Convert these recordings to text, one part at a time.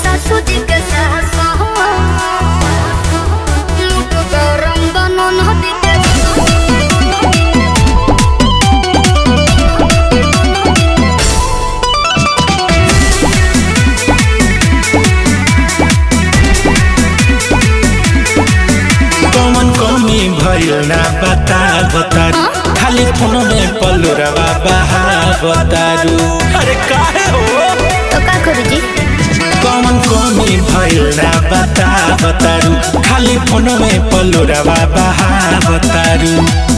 सासू जी के सास मुठ गरम बनो नदी के कौन कमी भइल ना बता खाली फोन में पलुरवा बहा बतारू। अरे काहे हो तो का करू जी कौन कमी भइल ना बतारू खाली फोन में पलुरवा बहा बतारू।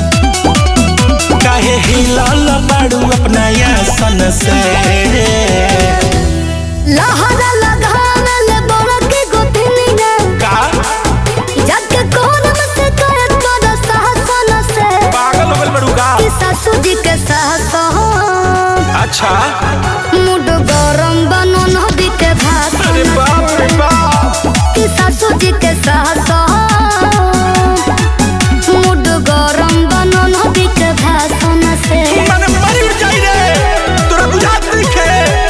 काहे हिलल बाड़ू अपना यासन से लहरा लगावल बड़ा के गोथनिया का जाके कोन में से करत बड़ा साहसन से पागल हो गइल बाड़ू का कि सासू जी के सास अच्छा मुड गरम बनो नदी के भास अरे बाप रे बाप कि सासू जी के सास मुड गरम बनो नदी के भासन से माने मरी जाई रे तोरा बुझात नइखे।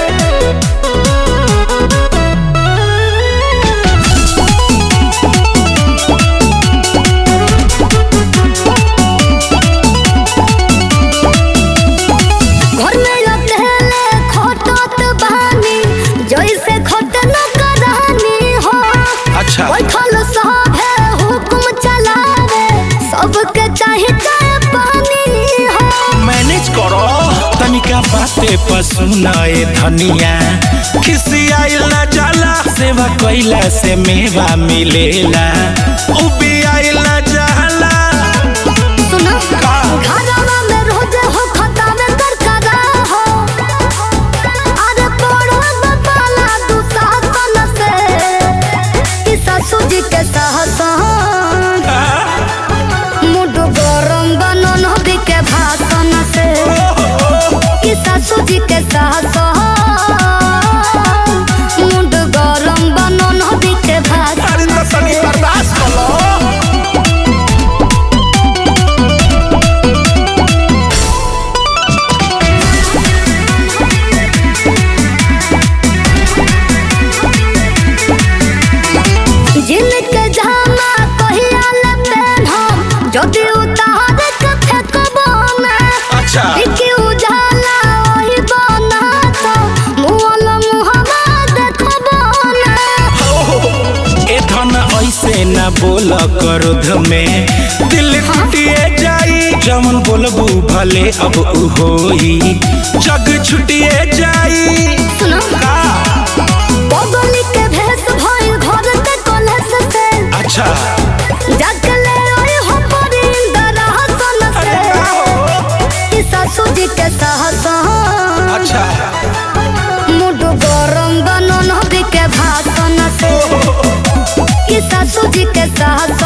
घर में अकेले खटत बानी जैसे खट न करानी हो अच्छा बैठल सब है हुक्म चलावे सबके चाहे चाहे पानी हो मैनेज करो तनिका बाते पर सुनाए धनिया खिसियाइल ना जाला सेवा कइला से मेवा मिलेला उबियाइल ना जाला। सुनो का? घरवा में रोज हो खतावे कर करा हो अरे पड़ो बपाला तू सासन से कि सासू जी के सास मुड गरम बनो नदी के भासन से कि सासू जी के सास मुड गरम बनो नदी के भासन अरे तो तनी बर्दाश्त कर लो। जिनके जामा कहिया ले पहनम जदि उतार के फेंकबो ना अच्छा देखि उजाला ओही बना तो मुहल मुहवा देखबो ना ए धन ऐसे न बोल क्रोध में दिल टूटिए जाई जमन बोलबू भले अब उ होई जग छुटिए जाई। सुनो का बगली के भेस भइल घर के कलश से अच्छा जगले ओए हो परिंदर हसन अरे से का हो कि सासू जी के सास अच्छा मुड गरम बनो नदी के भासन से कि सासू जी के सास